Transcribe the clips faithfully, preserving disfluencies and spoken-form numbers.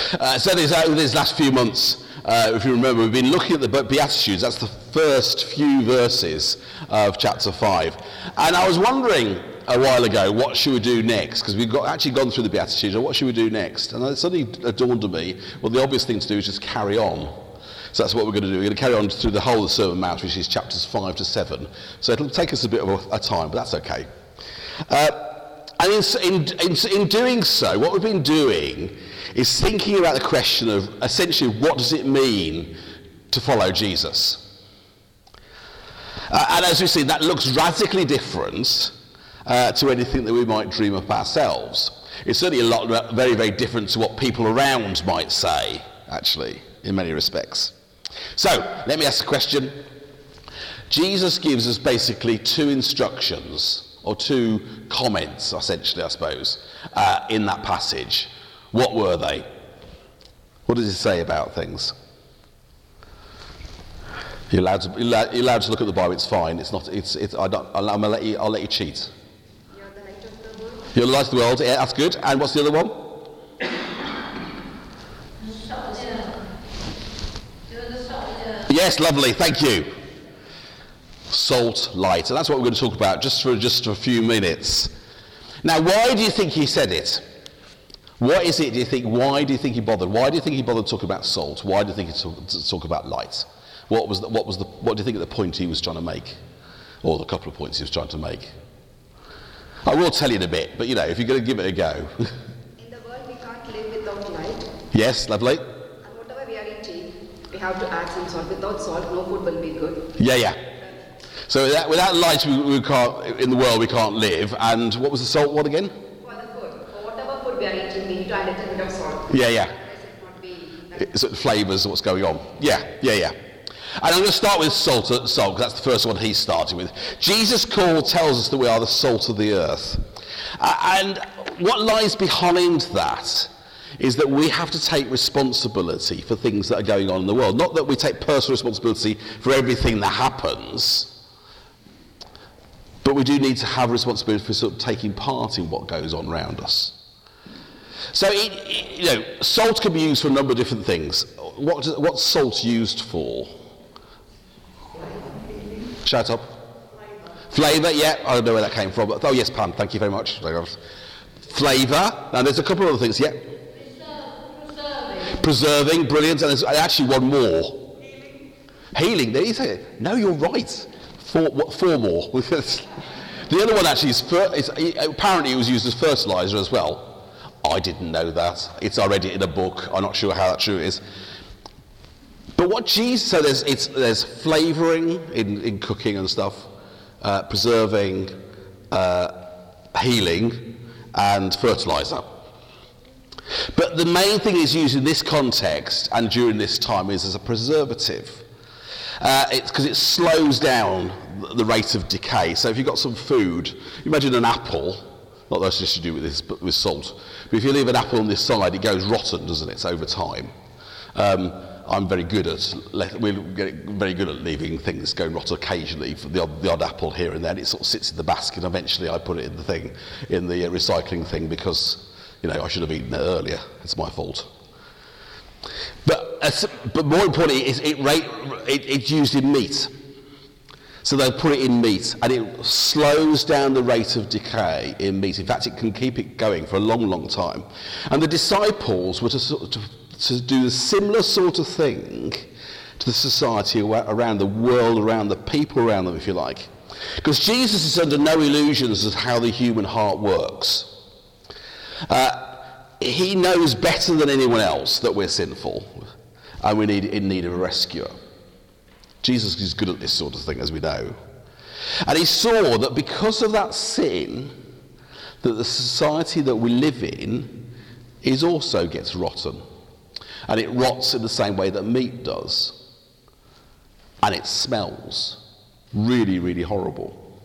Uh, so these, over these last few months, uh, if you remember, we've been looking at the Beatitudes. That's the first few verses of chapter five. And I was wondering a while ago, what should we do next? Because we've got, actually gone through the Beatitudes, and what should we do next? And it suddenly dawned on me, well, the obvious thing to do is just carry on. So that's what we're going to do. We're going to carry on through the whole of the Sermon on the Mount, which is chapters five to seven. So it'll take us a bit of a, a time, but that's okay. Uh, and in, in, in, in doing so, what we've been doing is thinking about the question of, essentially, what does it mean to follow Jesus? Uh, and as we've seen, that looks radically different uh, to anything that we might dream up ourselves. It's certainly a lot, very, very different to what people around might say, actually, in many respects. So, let me ask the question. Jesus gives us basically two instructions, or two comments, essentially, I suppose, uh, in that passage. What were they? What does he say about things? You're allowed to, you're allowed to look at the Bible, it's fine. It's not, it's, it's, I don't, I'll, I'm gonna let you, I'll let you cheat. You're the light of the world. You're the light of the world, yeah, that's good. And what's the other one? Yes, lovely, thank you. Salt, light, and that's what we're going to talk about just for just for a few minutes. Now, why do you think he said it? What is it, do you think, why do you think he bothered? Why do you think he bothered to talk about salt? Why do you think he talk, to talk about light? What was, the, what was the, what do you think of the point he was trying to make? Or the couple of points he was trying to make? I will tell you in a bit, but you know, if you're going to give it a go. In the world, we can't live without light. Yes, lovely. And whatever we are eating, we have to add some salt. Without salt, no food will be good. Yeah, yeah. So without, without light, we, we can't, in the world, we can't live. And what was the salt one again? For the food, for whatever food we are eating, we need to add a little bit of salt. Yeah, yeah. Otherwise it won't be. It sort of flavours what's going on. Yeah, yeah, yeah. And I'm going to start with salt, salt, because that's the first one he started with. Jesus' call tells us that we are the salt of the earth. Uh, and what lies behind that is that we have to take responsibility for things that are going on in the world. Not that we take personal responsibility for everything that happens, but we do need to have responsibility for sort of taking part in what goes on around us. So, it, it, you know, salt can be used for a number of different things. What, what's salt used for? Shout up. Flavour, yeah, I don't know where that came from. But, oh yes, Pam, thank you very much. Flavour, and there's a couple of other things, yeah. Preserving. Preserving, brilliant, and there's actually one more. Healing. Healing, there you say. No, you're right. Four, four more. The other one actually is, is, apparently it was used as fertiliser as well. I didn't know that. It's I read it in a book. I'm not sure how that true is. But what Jesus, so there's, it's, there's flavouring in, in cooking and stuff, uh, preserving, uh, healing, and fertiliser. But the main thing is used in this context and during this time is as a preservative. Uh, it's because it slows down the rate of decay. So if you've got some food, imagine an apple, not that that's just to do with this, but with salt. But if you leave an apple on this side, it goes rotten, doesn't it? It's over time. Um, I'm very good at we're very good at leaving things going rotten occasionally. For the odd, the odd apple here and there, and it sort of sits in the basket. And eventually, I put it in the thing, in the uh, recycling thing, because you know I should have eaten it earlier. It's my fault. But uh, but more importantly, it, it, it, it's used in meat. So they'll put it in meat, and it slows down the rate of decay in meat. In fact, it can keep it going for a long, long time. And the disciples were to sort of, to to do a similar sort of thing to the society around the world, around the people around them, if you like. Because Jesus is under no illusions of how the human heart works. Uh, he knows better than anyone else that we're sinful and we're need, in need of a rescuer. Jesus is good at this sort of thing, as we know. And he saw that because of that sin, that the society that we live in is also gets rotten. And it rots in the same way that meat does. And it smells really, really horrible.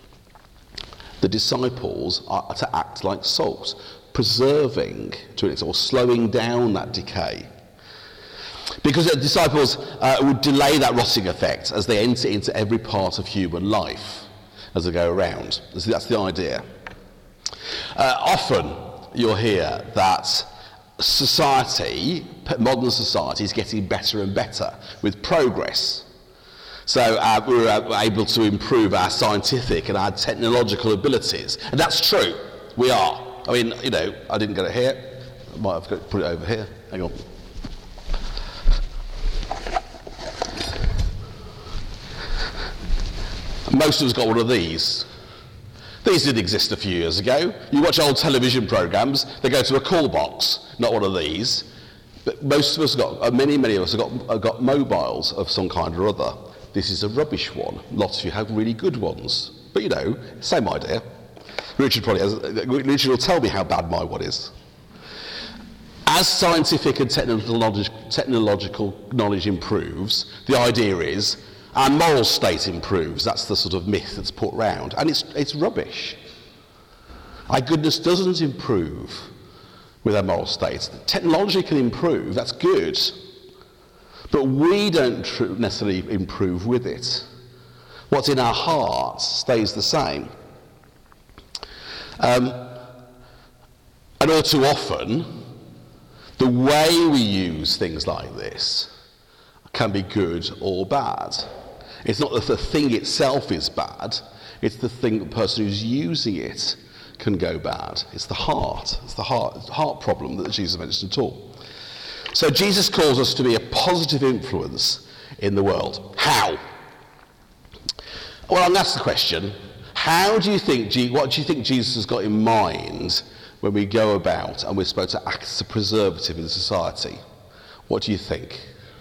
The disciples are to act like salt, preserving to it, or slowing down that decay. Because the disciples uh, would delay that rotting effect as they enter into every part of human life as they go around. So that's the idea. Uh, often you'll hear that society, modern society, is getting better and better with progress. So uh, we were able to improve our scientific and our technological abilities. And that's true, we are. I mean, you know, I didn't get it here. I might have got to put it over here. Hang on. Most of us got one of these. These didn't exist a few years ago. You watch old television programmes, they go to a call box, not one of these. But most of us got, many, many of us have got, have got mobiles of some kind or other. This is a rubbish one. Lots of you have really good ones. But you know, same idea. Richard probably has, Richard will tell me how bad my one is. As scientific and technological, technological knowledge improves, the idea is our moral state improves. That's the sort of myth that's put round. And it's, it's rubbish. Our goodness doesn't improve with our moral state. Technology can improve, that's good. But we don't tr- necessarily improve with it. What's in our hearts stays the same. Um, and all too often, the way we use things like this can be good or bad. It's not that the thing itself is bad, it's the thing, the person who's using it can go bad. It's the heart. It's the heart, heart problem that Jesus mentioned at all. So Jesus calls us to be a positive influence in the world. How? Well, I'm asked the question, how do you think, what do you think Jesus has got in mind when we go about and we're supposed to act as a preservative in society? What do you think?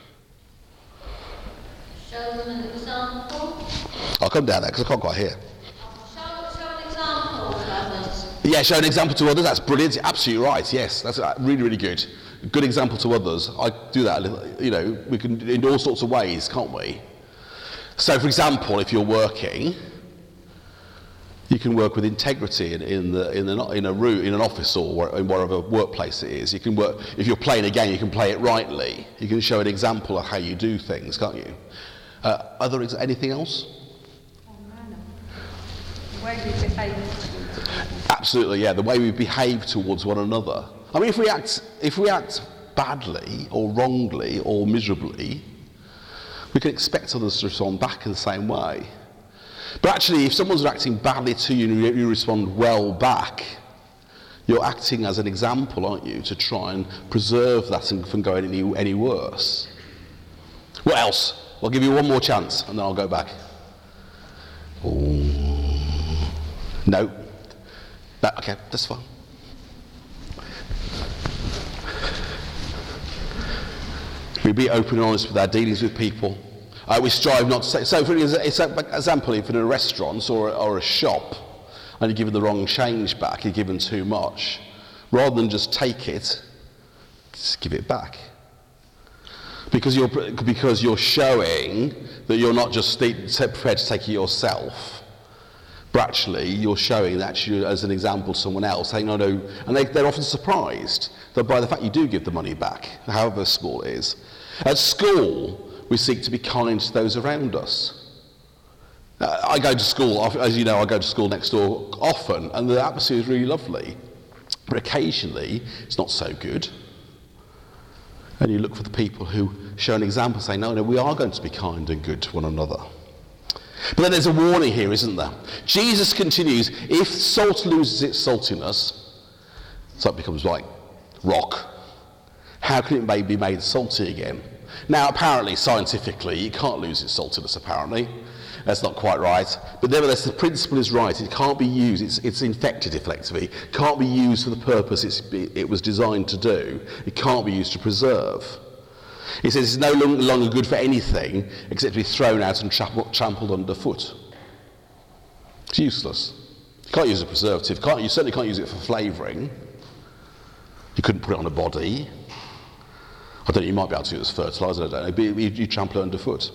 Show them an example. I'll come down there because I can't quite hear. Show, show an example to others. Yeah, show an example to others. That's brilliant. You're absolutely right. Yes, that's really, really good. Good example to others. I do that. You know, we can in all sorts of ways, can't we? So, for example, if you're working, you can work with integrity in, in the in the in a room, in an office, or in whatever workplace it is. You can work. If you're playing a game, you can play it rightly. You can show an example of how you do things, can't you? Uh, other ex- anything else? The way we behave. Absolutely, yeah. The way we behave towards one another. I mean, if we act if we act badly or wrongly or miserably, we can expect others to respond back in the same way. But actually, if someone's acting badly to you and you respond well back, you're acting as an example, aren't you, to try and preserve that from going any, any worse. What else? I'll give you one more chance and then I'll go back. Ooh. No. No. Okay, that's fine. We be open and honest with our dealings with people. Uh, we strive not to say. So, for example, if in a restaurant or, or a shop, and you're given the wrong change back, you're given too much, rather than just take it, just give it back. Because you're because you're showing that you're not just prepared to take it yourself, but actually you're showing that you as an example to someone else, saying no, no, and they, they're often surprised that by the fact you do give the money back, however small it is. At school, we seek to be kind to those around us. Uh, I go to school, as you know, I go to school next door often, and the atmosphere is really lovely. But occasionally, it's not so good. And you look for the people who show an example, saying, no, no, we are going to be kind and good to one another. But then there's a warning here, isn't there? Jesus continues, if salt loses its saltiness, so it becomes like rock, how can it be made salty again? Now, apparently, scientifically, it can't lose its saltiness, apparently. That's not quite right. But nevertheless, the principle is right. It can't be used. It's, it's infected, effectively. It can't be used for the purpose it's, it was designed to do. It can't be used to preserve. He says it's no longer good for anything except to be thrown out and trampled underfoot. It's useless. You can't use a preservative. Can't, you certainly can't use it for flavouring. You couldn't put it on a body. I don't know, you might be able to use it as fertiliser, I don't know, but you, you trample it underfoot.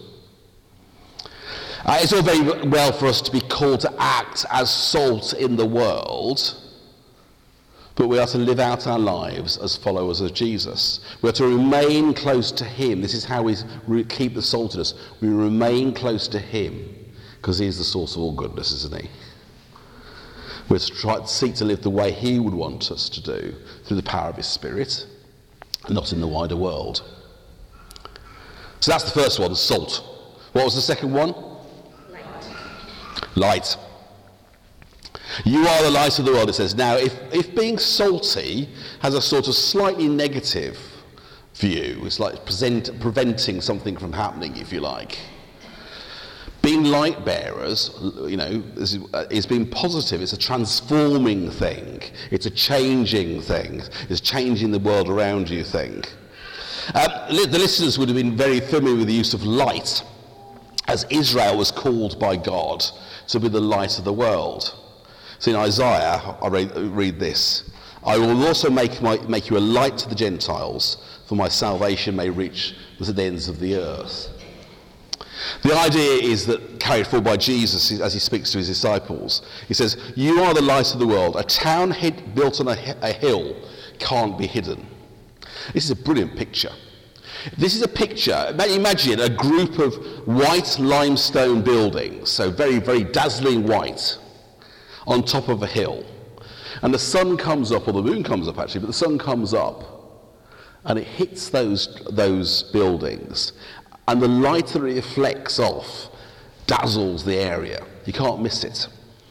Uh, it's all very well for us to be called to act as salt in the world, but we are to live out our lives as followers of Jesus. We are to remain close to him. This is how we re- keep the salt in us. We remain close to him, because he's the source of all goodness, isn't he? We're to try to seek to live the way he would want us to do, through the power of his Spirit. not in the wider world. So that's the first one, salt. What was the second one? Light. Light. You are the light of the world, it says. Now, if, if being salty has a sort of slightly negative view, it's like present, preventing something from happening, if you like. Being light bearers, you know, is, uh, is being positive. It's a transforming thing. It's a changing thing. It's changing the world around you thing. Um, li- the listeners would have been very familiar with the use of light, as Israel was called by God to be the light of the world. So in Isaiah, I read, read this: I will also make, my, make you a light to the Gentiles, for my salvation may reach to the ends of the earth. The idea is that, carried forward by Jesus as he speaks to his disciples, he says, you are the light of the world. A town hid, built on a, a hill can't be hidden. This is a brilliant picture. This is a picture, imagine a group of white limestone buildings, so very, very dazzling white, on top of a hill. And the sun comes up, or the moon comes up actually, but the sun comes up, and it hits those, those buildings. And the light that it reflects off dazzles the area. You can't miss it.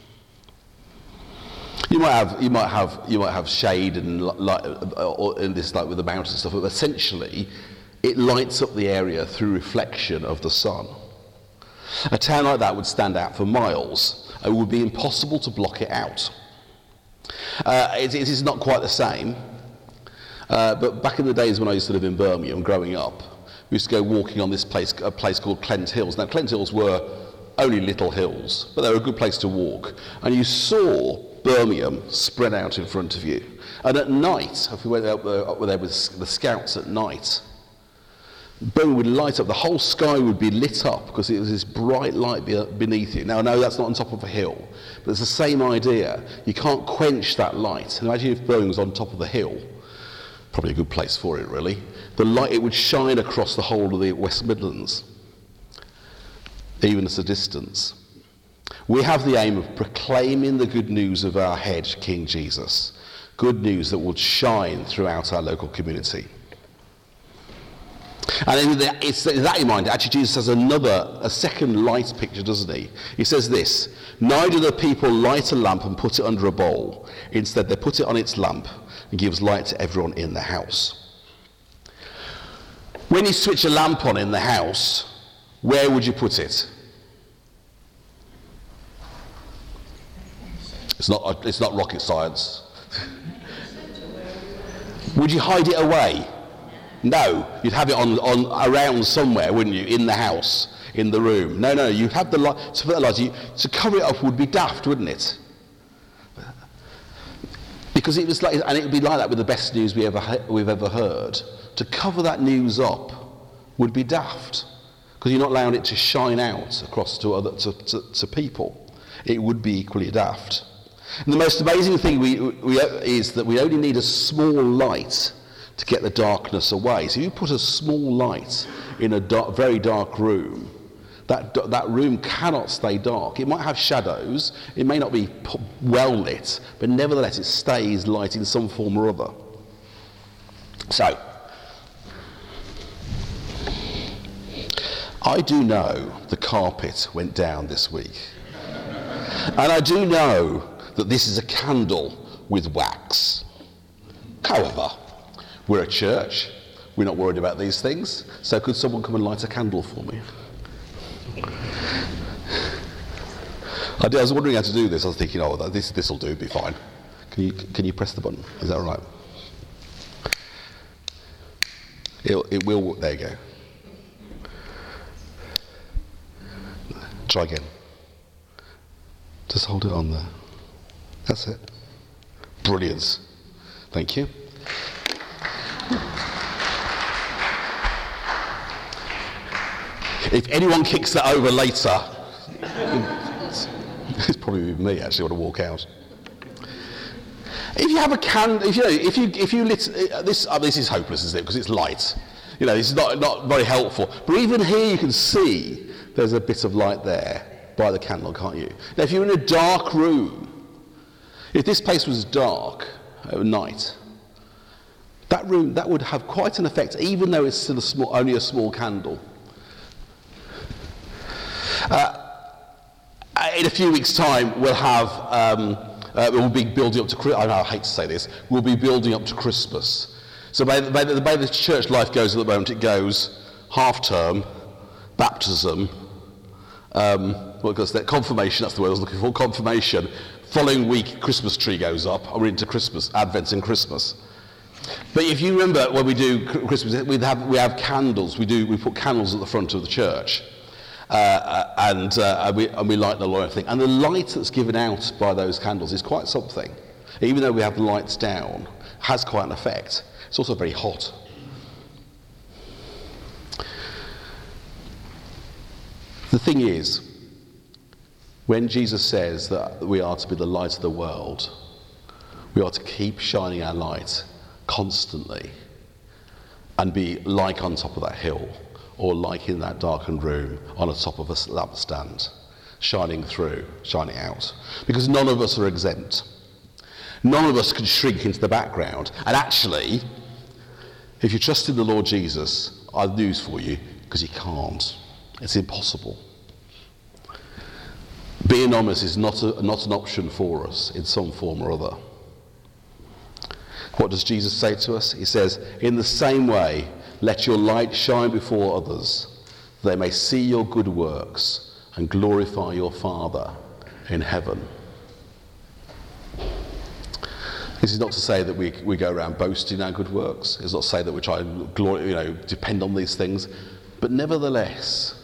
You might have, you might have, you might have shade and light, or in this, like with the mountains and stuff, but essentially, it lights up the area through reflection of the sun. A town like that would stand out for miles. It would be impossible to block it out. Uh, it, it is not quite the same. Uh, but back in the days when I used to live in Birmingham, growing up, we used to go walking on this place, a place called Clent Hills. Now, Clent Hills were only little hills, but they were a good place to walk. And you saw Birmingham spread out in front of you. And at night, if we went up there, up there with the scouts at night, Birmingham would light up. The whole sky would be lit up because it was this bright light beneath you. Now, I know that's not on top of a hill, but it's the same idea. You can't quench that light. And imagine if Birmingham was on top of the hill. Probably a good place for it, really. The light, it would shine across the whole of the West Midlands, even at a distance. We have the aim of proclaiming the good news of our head, King Jesus. Good news that would shine throughout our local community. And it's that in mind, actually Jesus has another, a second light picture, doesn't he? He says this: neither do people light a lamp and put it under a bowl. Instead, they put it on its lamp and gives light to everyone in the house. When you switch a lamp on in the house, where would you put it? It's not, it's not rocket science. Would you hide it away? No, you'd have it on, on around somewhere, wouldn't you? In the house, in the room. No, no, you'd have the light. To put the light, you, to cover it up would be daft, wouldn't it? Because it was like, and it would be like that with the best news we ever we've ever heard. To cover that news up would be daft, because you're not allowing it to shine out across to other to, to, to people. It would be equally daft. And the most amazing thing we, we is that we only need a small light to get the darkness away. So if you put a small light in a dark, very dark room, that, that room cannot stay dark. It might have shadows, it may not be well lit, but nevertheless it stays light in some form or other. So, I do know the carpet went down this week. And I do know that this is a candle with wax. However, we're a church, we're not worried about these things, so could someone come and light a candle for me? I, did, I was wondering how to do this. I was thinking, oh, this this will do, it'll be fine. Can you can you press the button? Is that all right? It'll, it will. There you go. Try again. Just hold it on there. That's it. Brilliant. Thank you. If anyone kicks that over later, it's probably me actually want to walk out. If you have a can, if you know, if you if you lit this, oh, this is hopeless, isn't it? Because it's light. You know, this is not not very helpful. But even here, you can see there's a bit of light there by the candle, can't you? Now, if you're in a dark room, if this place was dark at night, that room, that would have quite an effect, even though it's still a small, only a small candle. Uh, in a few weeks' time, we'll have, um, uh, we'll be building up to, I know, I hate to say this, we'll be building up to Christmas. So by the, by the, by the church life goes at the moment, it goes half-term, baptism, um, what goes there? Confirmation, that's the word I was looking for, confirmation. Following week, Christmas tree goes up, and we're into Christmas, Advent and Christmas. But if you remember when we do Christmas, we have, we have candles, we, do, we put candles at the front of the church. Uh, and, uh, and, we, and we light the light thing. And the light that's given out by those candles is quite something. Even though we have the lights down, has quite an effect. It's also very hot. The thing is, when Jesus says that we are to be the light of the world, we are to keep shining our light constantly and be like on top of that hill, or like in that darkened room on the top of a lampstand, shining through, shining out. Because none of us are exempt. None of us can shrink into the background. And actually, if you trust in the Lord Jesus, I have news for you, because you can't. It's impossible. Being anonymous is not, a, not an option for us in some form or other. What does Jesus say to us? He says, in the same way, let your light shine before others, that they may see your good works and glorify your Father in heaven. This is not to say that we, we go around boasting our good works. It's not to say that we try and glory, you know, depend on these things. But nevertheless,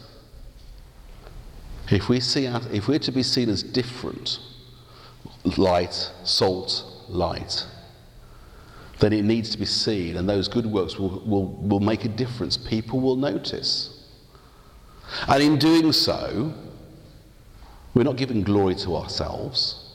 if we see our, if we're to be seen as different, light, salt, light, then it needs to be seen, and those good works will, will, will make a difference. People will notice. And in doing so, we're not giving glory to ourselves.